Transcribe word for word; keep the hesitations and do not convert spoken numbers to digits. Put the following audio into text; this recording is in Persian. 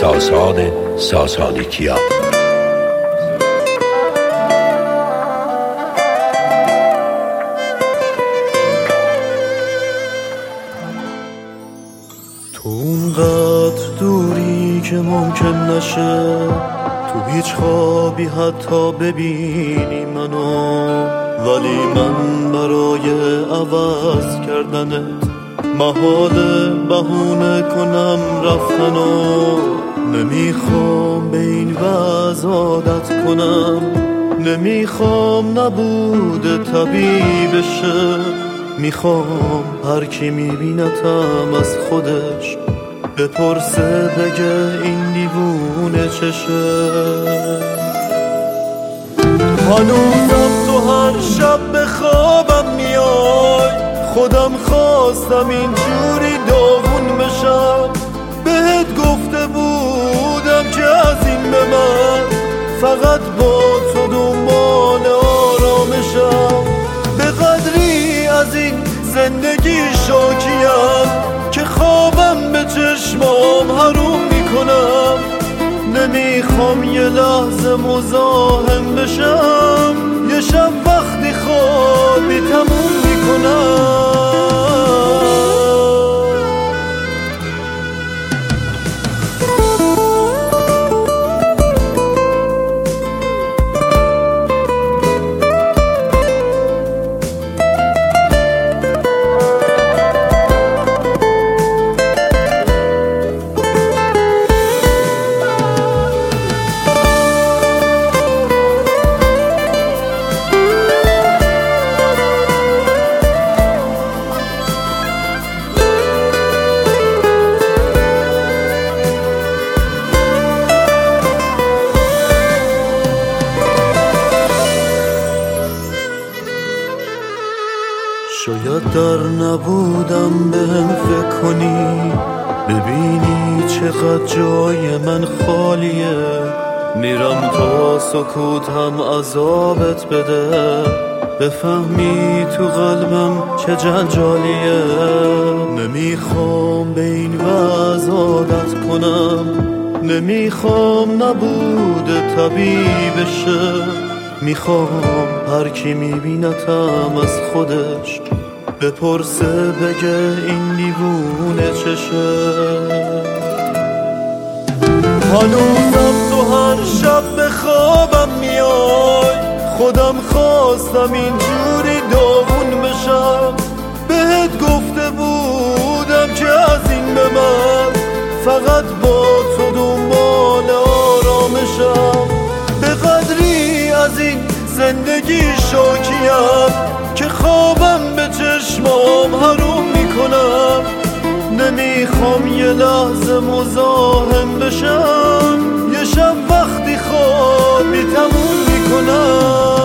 ساسان ساسانیکیا. تو اونقدر دوری که ممکن نشه تو هیچ خوابی حتی ببینی منو، ولی من برای عوض کردنت محاله بهونه کنم رفتنو. نمیخوام به این وضع عادت کنم، نمیخوام نبوده طبیعی بشه. میخوام هر کی میبینتم از خودش بپرسه بگه این دیوونه چشه. هنوزم تو هر شب به خوابم میای، خودم خواستم اینجوری داغون بشم. بهت گفته بودم که از این به من فقط با تو دنبال آرامشم. به قدری از این زندگی شاکیم که خوابم به چشمام حروم میکنم. نمیخوام یه لحظه مزاحم بشم، یه شب وقتی خوابی تموم میکنم. شاید در نبودم بهم فکر کنی، ببینی چقدر جای من خالیه. میرم تا سکوت هم عذابت بده، بفهمی تو قلبم چه جنجالیه. نمیخوام به این وضع عادت کنم، نمیخوام نبوده طبیعی بشه. میخوام هر کی میبینتم از خودش بپرسه بگه این دیوونه چشه. هنوزم تو هر شب به خوابم میای، خودم خواستم اینجوری داغون بشم. بهت گفته بودم که از این به من فقط با تو دنبال آرامشم. به قدری از این زندگی شاکیم که خوابم به چشمام حروم میکنم. نمیخوام یه لحظه مزاحم بشم، یه شب وقتی خوابی تموم میکنم.